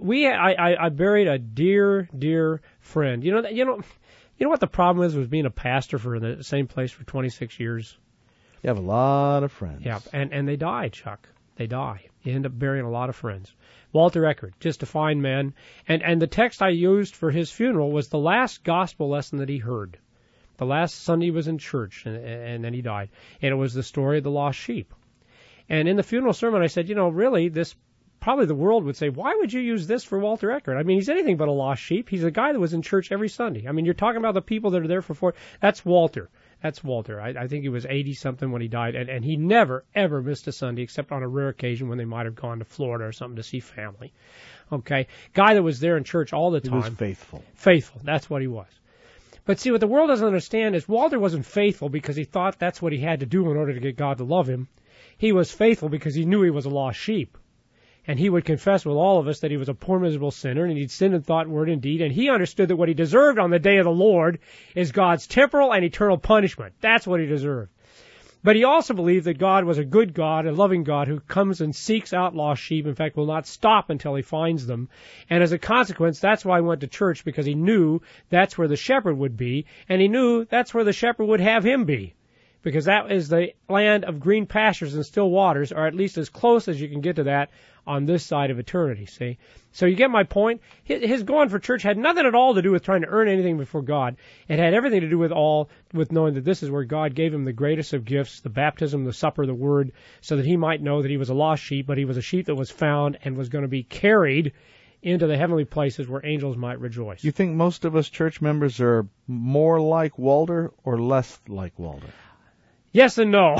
I buried a dear friend? You know what the problem is with being a pastor for the same place for 26 years? You have a lot of friends. Yeah, and they die, Chuck. They die. You end up burying a lot of friends. Walter Eckert, just a fine man. And the text I used for his funeral was the last gospel lesson that he heard. The last Sunday he was in church, and then he died. And it was the story of the lost sheep. And in the funeral sermon, I said, really, this probably the world would say, why would you use this for Walter Eckert? I mean, he's anything but a lost sheep. He's a guy that was in church every Sunday. I mean, you're talking about the people that are there for 4. That's Walter. That's Walter. I think he was 80-something when he died, and he never, ever missed a Sunday except on a rare occasion when they might have gone to Florida or something to see family. Okay? Guy that was there in church all the time. He was faithful. Faithful. That's what he was. But see, what the world doesn't understand is Walter wasn't faithful because he thought that's what he had to do in order to get God to love him. He was faithful because he knew he was a lost sheep. And he would confess with all of us that he was a poor, miserable sinner, and he'd sinned in thought, word, and deed, and he understood that what he deserved on the day of the Lord is God's temporal and eternal punishment. That's what he deserved. But he also believed that God was a good God, a loving God, who comes and seeks out lost sheep, in fact, will not stop until he finds them. And as a consequence, that's why he went to church, because he knew that's where the shepherd would be, and he knew that's where the shepherd would have him be. Because that is the land of green pastures and still waters, or at least as close as you can get to that on this side of eternity, see? So you get my point? His going for church had nothing at all to do with trying to earn anything before God. It had everything to do with knowing that this is where God gave him the greatest of gifts, the baptism, the supper, the word, so that he might know that he was a lost sheep, but he was a sheep that was found and was going to be carried into the heavenly places where angels might rejoice. You think most of us church members are more like Walter or less like Walter? Yes and no.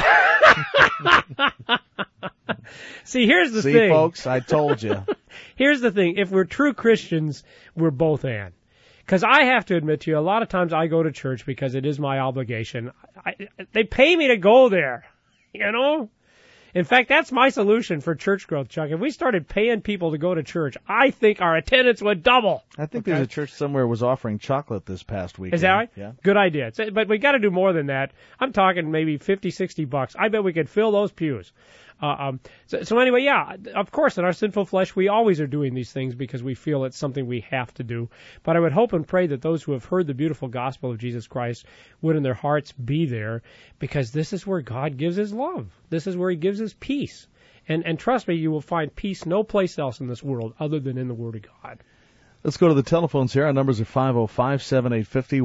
See, here's the thing. See, folks, I told you. Here's the thing. If we're true Christians, we're both and. Because I have to admit to you, a lot of times I go to church because it is my obligation. They pay me to go there, In fact, that's my solution for church growth, Chuck. If we started paying people to go to church, I think our attendance would double. I think there's a church somewhere was offering chocolate this past week. Is that right? Yeah. Good idea. But we got to do more than that. I'm talking maybe $50-$60. I bet we could fill those pews. So anyway, yeah, of course, in our sinful flesh, we always are doing these things because we feel it's something we have to do. But I would hope and pray that those who have heard the beautiful gospel of Jesus Christ would in their hearts be there, because this is where God gives his love. This is where he gives his peace. And trust me, you will find peace no place else in this world other than in the Word of God. Let's go to the telephones here. Our numbers are 505-7850,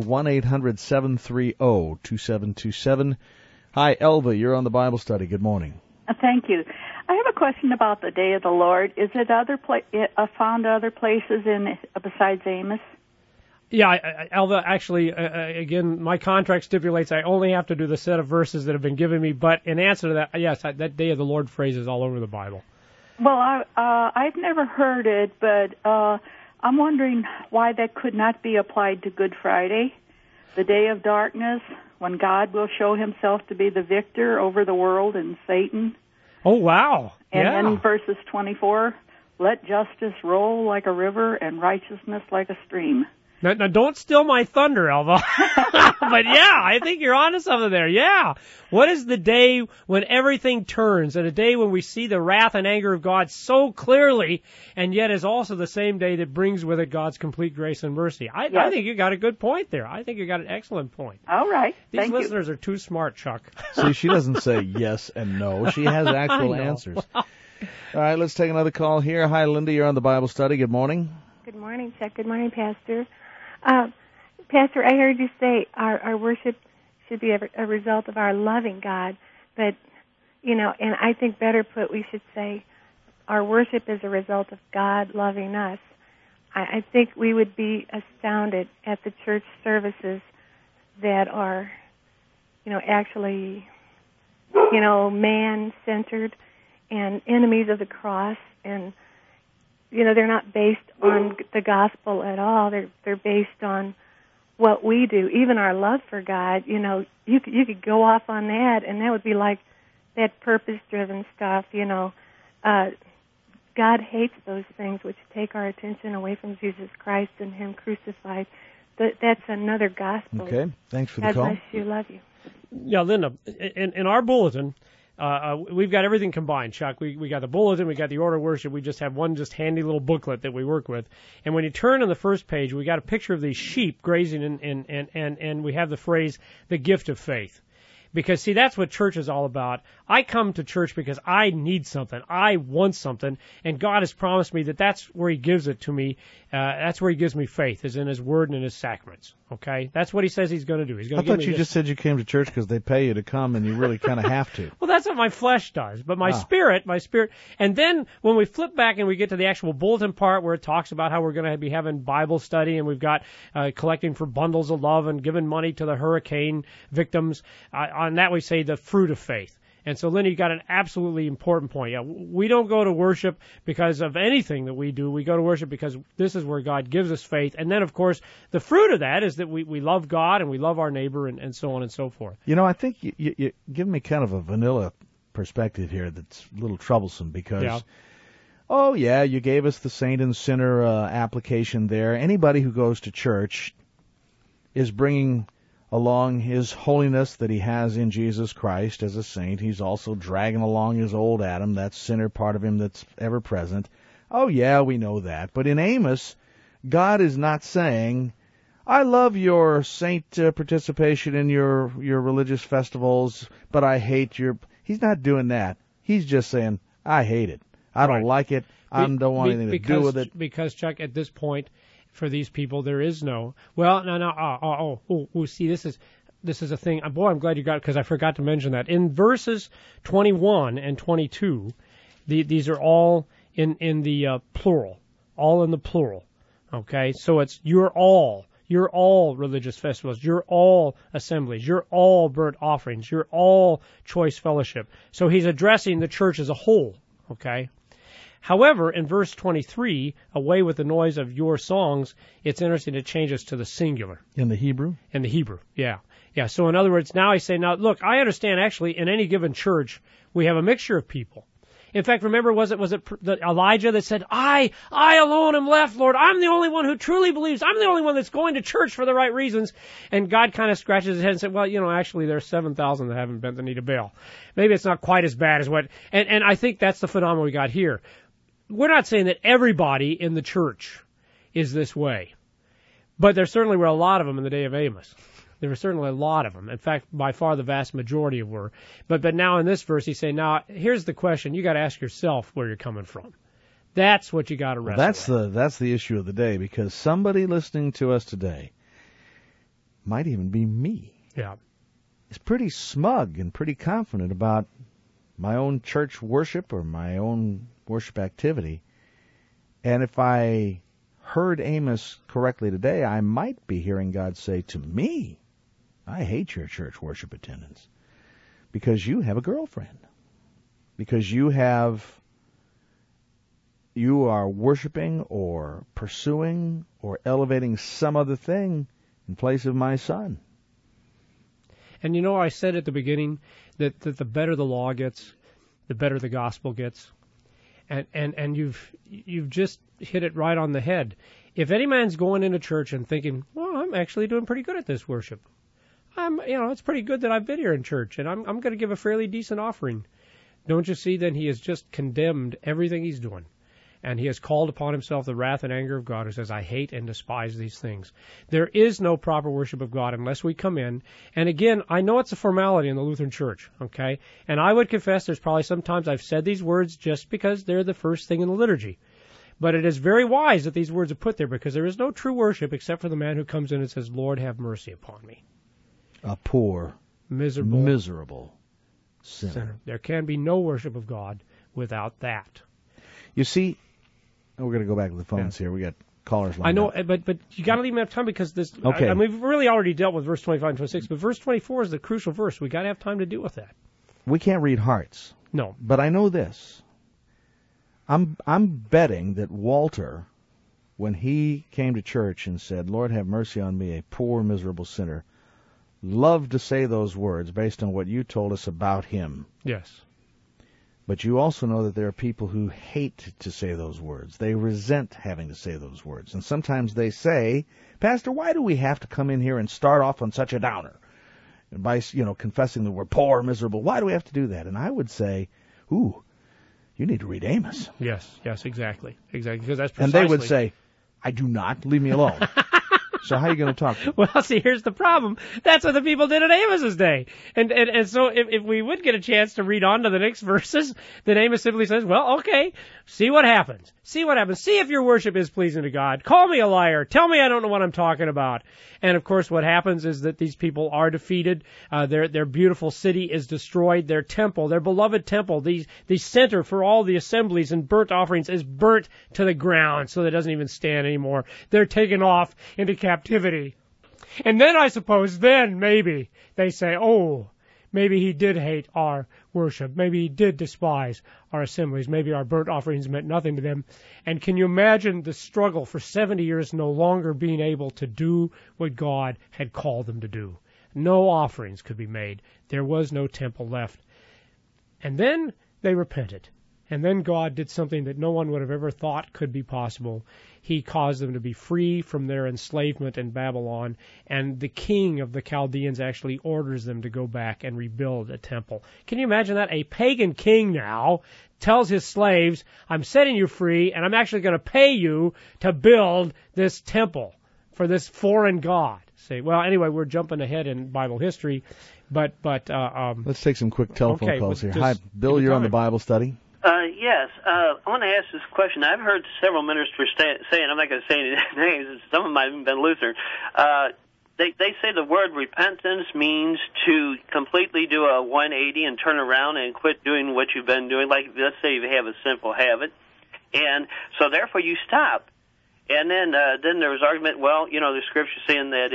1-800-730-2727. Hi, Elva, you're on the Bible study. Good morning. Thank you. I have a question about the Day of the Lord. Is it found other places besides Amos? Yeah, Elva, actually, again, my contract stipulates I only have to do the set of verses that have been given me. But in answer to that, yes, that Day of the Lord phrase is all over the Bible. Well, I've never heard it, but I'm wondering why that could not be applied to Good Friday, the day of darkness, when God will show himself to be the victor over the world and Satan. Oh, wow. And yeah. then verses 24, let justice roll like a river and righteousness like a stream. Now, don't steal my thunder, Alva. But yeah, I think you're onto something there. Yeah. What is the day when everything turns, and a day when we see the wrath and anger of God so clearly, and yet is also the same day that brings with it God's complete grace and mercy? I think you got a good point there. I think you got an excellent point. All right. These listeners are too smart, Chuck. See, she doesn't say yes and no. She has actual answers. All right, let's take another call here. Hi, Linda. You're on the Bible study. Good morning. Good morning, Chuck. Good morning, Pastor. Pastor, I heard you say our worship should be a result of our loving God, but, and I think better put, we should say our worship is a result of God loving us. I think we would be astounded at the church services that are, actually, man-centered and enemies of the cross, and they're not based on the gospel at all. They're based on what we do. Even our love for God, you could go off on that, and that would be like that purpose-driven stuff. God hates those things which take our attention away from Jesus Christ and Him crucified. That's another gospel. Okay, thanks for the call. God bless you. Love you. Yeah, Linda, in our bulletin, we've got everything combined, Chuck. We got the bulletin, we got the order of worship. We just have one handy little booklet that we work with. And when you turn on the first page, we got a picture of these sheep grazing, and we have the phrase, the gift of faith. Because, see, that's what church is all about. I come to church because I need something. I want something. And God has promised me that that's where He gives it to me. That's where He gives me faith, is in His Word and in His sacraments. Okay? That's what He says He's going to do. He's going to give me I thought you just said you came to church because they pay you to come and you really kind of have to. Well, that's what my flesh does. But my spirit. And then when we flip back and we get to the actual bulletin part where it talks about how we're going to be having Bible study, and we've got collecting for bundles of love and giving money to the hurricane victims, on that we say the fruit of faith. And so, Linda, you got an absolutely important point. Yeah, we don't go to worship because of anything that we do. We go to worship because this is where God gives us faith. And then, of course, the fruit of that is that we love God and we love our neighbor, and so on and so forth. I think you give me kind of a vanilla perspective here that's a little troublesome because, you gave us the saint and sinner application there. Anybody who goes to church is bringing along his holiness that he has in Jesus Christ as a saint. He's also dragging along his old Adam, that sinner part of him that's ever present. Oh, yeah, we know that. But in Amos, God is not saying, I love your saint participation in your religious festivals, but I hate your... He's not doing that. He's just saying, I hate it. I don't like it. I don't want anything to do with it. Because, Chuck, at this point, for these people, there is no. Well, see, this is a thing. Boy, I'm glad you got it, because I forgot to mention that in verses 21 and 22, these are all in the plural, all in the plural. Okay, so it's you're all religious festivals, you're all assemblies, you're all burnt offerings, you're all choice fellowship. So he's addressing the church as a whole. Okay. However, in verse 23, away with the noise of your songs, it's interesting it changes to the singular. In the Hebrew? In the Hebrew, yeah. Yeah, so in other words, now I say, now look, I understand actually in any given church, we have a mixture of people. In fact, remember, was it Elijah that said, I alone am left, Lord. I'm the only one who truly believes. I'm the only one that's going to church for the right reasons. And God kind of scratches his head and said, well, actually there's 7,000 that haven't bent the knee to Baal. Maybe it's not quite as bad as what, and I think that's the phenomenon we got here. We're not saying that everybody in the church is this way, but there certainly were a lot of them in the day of Amos. There were certainly a lot of them. In fact, by far the vast majority were. But now in this verse, he's saying, now here's the question. You got to ask yourself where you're coming from. That's what you got to wrestle with. That's the issue of the day, because somebody listening to us today, might even be me, is pretty smug and pretty confident about my own church worship or my own worship activity. And if I heard Amos correctly today, I might be hearing God say to me, I hate your church worship attendance because you have a girlfriend, because you are worshiping or pursuing or elevating some other thing in place of my son. And I said at the beginning that the better the law gets, the better the gospel gets. And you've just hit it right on the head. If any man's going into church and thinking, well, I'm actually doing pretty good at this worship. It's pretty good that I've been here in church, and I'm going to give a fairly decent offering. Don't you see? Then he has just condemned everything he's doing. And he has called upon himself the wrath and anger of God, who says, I hate and despise these things. There is no proper worship of God unless we come in. And again, I know it's a formality in the Lutheran Church, okay? And I would confess there's probably sometimes I've said these words just because they're the first thing in the liturgy. But it is very wise that these words are put there, because there is no true worship except for the man who comes in and says, Lord, have mercy upon me. A poor, miserable sinner. There can be no worship of God without that. You see, we're going to go back to the phones here. We got callers lined I know, up. but you got to leave me enough time, because this. Okay. We've really already dealt with verse 25 and 26, but verse 24 is the crucial verse. We got to have time to deal with that. We can't read hearts. No. But I know this. I'm betting that Walter, when he came to church and said, Lord, have mercy on me, a poor, miserable sinner, loved to say those words based on what you told us about him. Yes. But you also know that there are people who hate to say those words. They resent having to say those words. And sometimes they say, Pastor, why do we have to come in here and start off on such a downer? By, confessing that we're poor, miserable. Why do we have to do that? And I would say, you need to read Amos. Yes, exactly. Because that's precisely. And they would say, I do not. Leave me alone. So how are you going to talk to them? Well, see, here's the problem. That's what the people did in Amos's day. And so if we would get a chance to read on to the next verses, then Amos simply says, well, okay, see what happens. See if your worship is pleasing to God. Call me a liar. Tell me I don't know what I'm talking about. And, of course, what happens is that these people are defeated. Their beautiful city is destroyed. Their temple, their beloved temple, the center for all the assemblies and burnt offerings is burnt to the ground so that it doesn't even stand anymore. They're taken off into captivity. And then I suppose maybe they say, maybe he did hate our worship. Maybe he did despise our assemblies. Maybe our burnt offerings meant nothing to them. And can you imagine the struggle for 70 years no longer being able to do what God had called them to do? No offerings could be made. There was no temple left. And then they repented. And then God did something that no one would have ever thought could be possible. He caused them to be free from their enslavement in Babylon, and the king of the Chaldeans actually orders them to go back and rebuild a temple. Can you imagine that? A pagan king now tells his slaves, I'm setting you free, and I'm actually going to pay you to build this temple for this foreign god. Say, well, anyway, we're jumping ahead in Bible history, but let's take some quick telephone calls here. Hi, Bill, you're on the Bible study. Yes. I want to ask this question. I've heard several ministers saying, I'm not going to say any names, some of them might have been Lutheran. They say the word repentance means to completely do a 180 and turn around and quit doing what you've been doing. Like, let's say you have a sinful habit, and so therefore you stop. And then there was argument. Well, the scripture saying that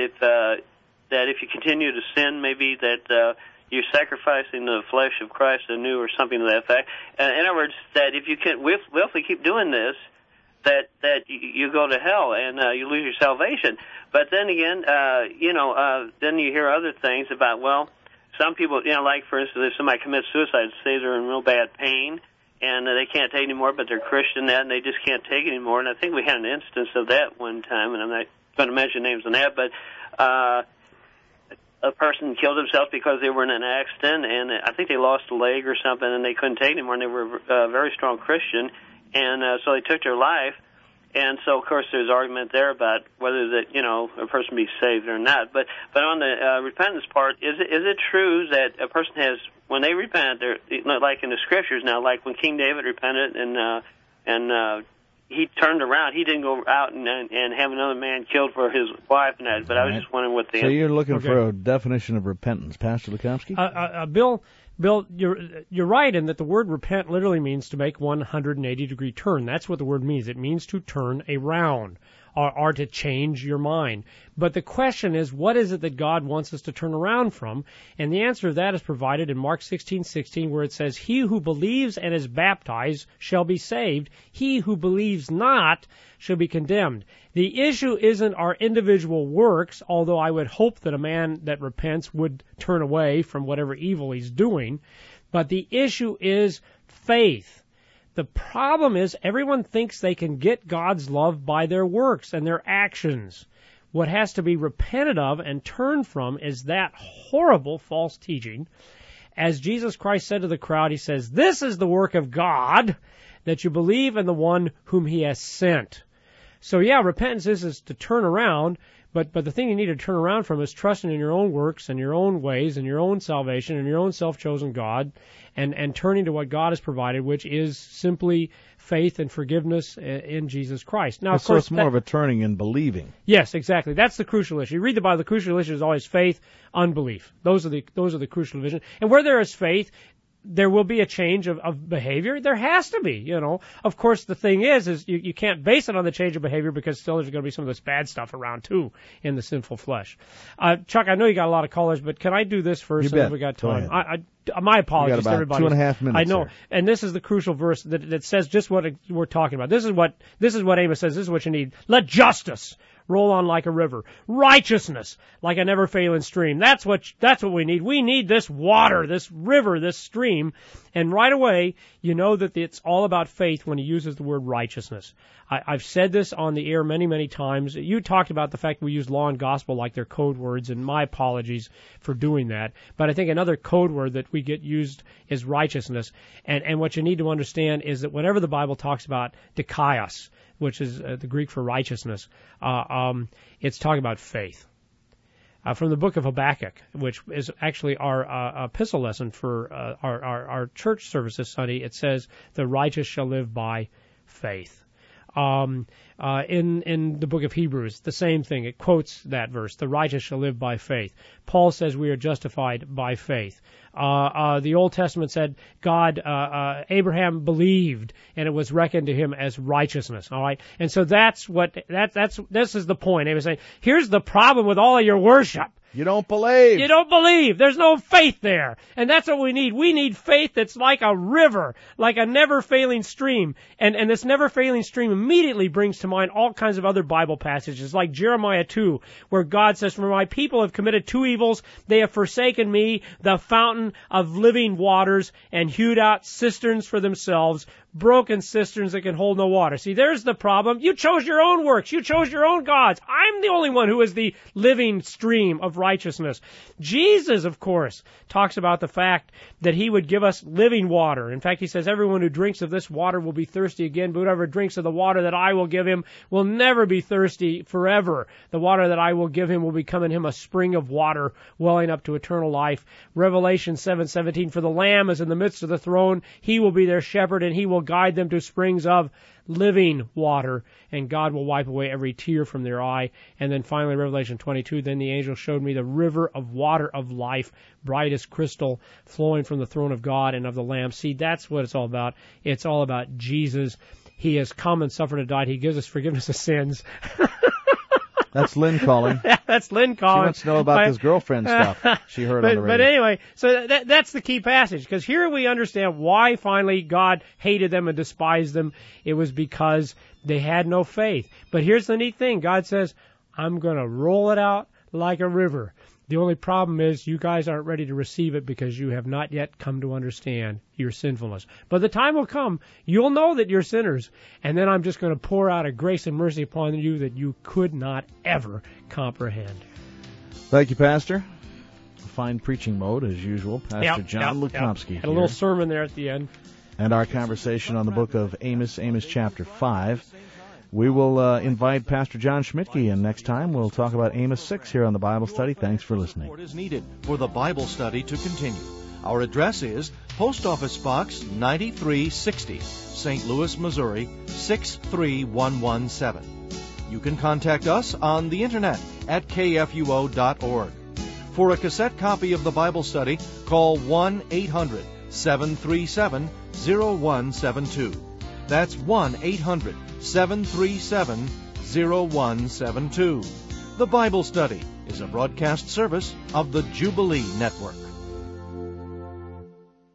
if you continue to sin, maybe that you're sacrificing the flesh of Christ anew, or something to that effect. In other words, that if you can willfully keep doing this, that you go to hell and you lose your salvation. But then again, then you hear other things about, well, some people, like for instance, if somebody commits suicide, say they're in real bad pain and they can't take anymore, but they're Christian and they just can't take it anymore. And I think we had an instance of that one time, and I'm not going to mention names on that, but a person killed himself because they were in an accident, and I think they lost a leg or something, and they couldn't take it anymore, and they were a very strong Christian, and so they took their life. And so, of course, there's argument there about whether that a person be saved or not. But on the repentance part, is it true that a person has, when they repent, they're like in the scriptures now, like when King David repented and he turned around, he didn't go out and have another man killed for his wife and that. But I was just wondering what the. So you're looking for a definition of repentance, Pastor Lukowski? Bill, you're right in that the word repent literally means to make 180-degree turn. That's what the word means. It means to turn around or to change your mind. But the question is, what is it that God wants us to turn around from? And the answer to that is provided in Mark 16:16, where it says, he who believes and is baptized shall be saved. He who believes not shall be condemned. The issue isn't our individual works, although I would hope that a man that repents would turn away from whatever evil he's doing. But the issue is faith. The problem is everyone thinks they can get God's love by their works and their actions. What has to be repented of and turned from is that horrible false teaching. As Jesus Christ said to the crowd, he says, "This is the work of God, that you believe in the one whom he has sent." So yeah, repentance is to turn around, but the thing you need to turn around from is trusting in your own works and your own ways and your own salvation and your own self-chosen God, and turning to what God has provided, which is simply faith and forgiveness in Jesus Christ. Now, of course, it's more of a turning and believing. Yes, exactly. That's the crucial issue. You read the Bible, the crucial issue is always faith, unbelief. Those are the crucial divisions. And where there is faith, there will be a change of behavior. There has to be, you know. Of course, the thing is you can't base it on the change of behavior, because still there's going to be some of this bad stuff around too in the sinful flesh. Chuck, I know you got a lot of callers, but can I do this first? You bet. If we got Go time. ahead. My apologies We got to about everybody. 2.5 minutes. I know, there. and this is the crucial verse that says just what we're talking about. This is what Amos says. This is what you need. Let justice roll on like a river, righteousness like a never-failing stream. That's what we need. We need this water, this river, this stream. And right away, you know that it's all about faith when he uses the word righteousness. I've said this on the air many, many times. You talked about the fact we use law and gospel like they're code words, and my apologies for doing that. But I think another code word that we get used is righteousness. And what you need to understand is that whenever the Bible talks about dikaios, which is the Greek for righteousness, it's talking about faith. From the book of Habakkuk, which is actually our epistle lesson for our church service this Sunday, it says, "The righteous shall live by faith." In the book of Hebrews, the same thing. It quotes that verse, "The righteous shall live by faith." Paul says we are justified by faith. The Old Testament said Abraham believed, and it was reckoned to him as righteousness. All right, and so this is the point. Amos saying, here's the problem with all of your worship. You don't believe. You don't believe. There's no faith there. And that's what we need. We need faith that's like a river, like a never-failing stream. And this never-failing stream immediately brings to mind all kinds of other Bible passages, like Jeremiah 2, where God says, "For my people have committed two evils. They have forsaken me, the fountain of living waters, and hewed out cisterns for themselves, broken cisterns that can hold no water." See, there's the problem. You chose your own works. You chose your own gods. I'm the only one who is the living stream of righteousness. Jesus, of course, talks about the fact that he would give us living water. In fact, he says, "Everyone who drinks of this water will be thirsty again, but whoever drinks of the water that I will give him will never be thirsty forever. The water that I will give him will become in him a spring of water welling up to eternal life." Revelation 7:17, "For the Lamb is in the midst of the throne. He will be their shepherd, and he will guide them to springs of living water, and God will wipe away every tear from their eye." And then finally, Revelation 22, "Then the angel showed me the river of water of life, bright as crystal, flowing from the throne of God and of the Lamb." See, that's what it's all about. It's all about Jesus. He has come and suffered and died. He gives us forgiveness of sins. That's Lynn calling. That's Lynn calling. She wants to know about this girlfriend stuff she heard on the radio. But anyway, so that's the key passage, because here we understand why finally God hated them and despised them. It was because they had no faith. But here's the neat thing. God says, "I'm going to roll it out like a river." The only problem is you guys aren't ready to receive it because you have not yet come to understand your sinfulness. But the time will come, you'll know that you're sinners, and then I'm just going to pour out a grace and mercy upon you that you could not ever comprehend. Thank you, Pastor. Fine preaching mode, as usual. Pastor John Lukomsky. Had a little sermon there at the end. And our conversation on the book of Amos chapter 5. We will invite Pastor John Schmidtke in next time. We'll talk about Amos 6 here on the Bible Study. Thanks for listening. Support is needed for the Bible study to continue. Our address is Post Office Box 9360, St. Louis, Missouri 63117. You can contact us on the internet at kfuo.org. For a cassette copy of the Bible study, call 1-800-737-0172. That's 1-800-737-0172. The Bible Study is a broadcast service of the Jubilee Network.